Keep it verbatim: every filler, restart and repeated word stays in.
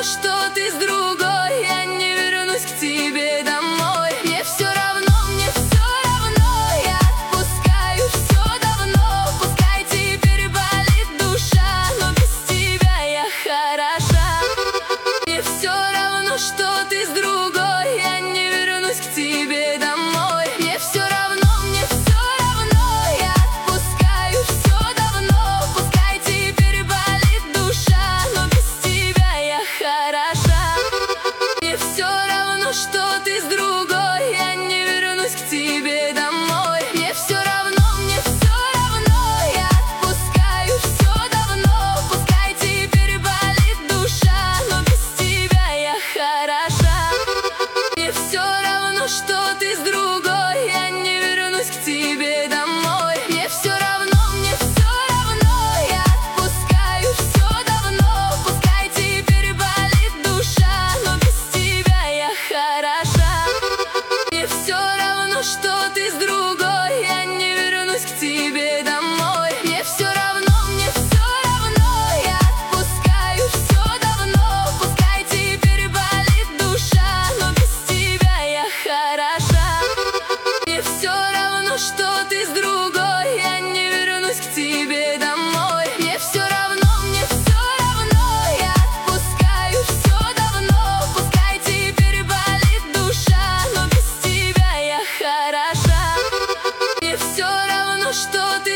что ты с другой, я не вернусь к тебе домой. Мне все равно, мне все равно, я отпускаю все давно. Пускай теперь болит душа, но без тебя я хороша. Мне все равно, что ты с другой, я не вернусь к тебе домой. Мне все равно, мне все равно, я отпускаю все давно. Пускай теперь болит душа, но без тебя я хороша. Мне все равно, что ты с другой.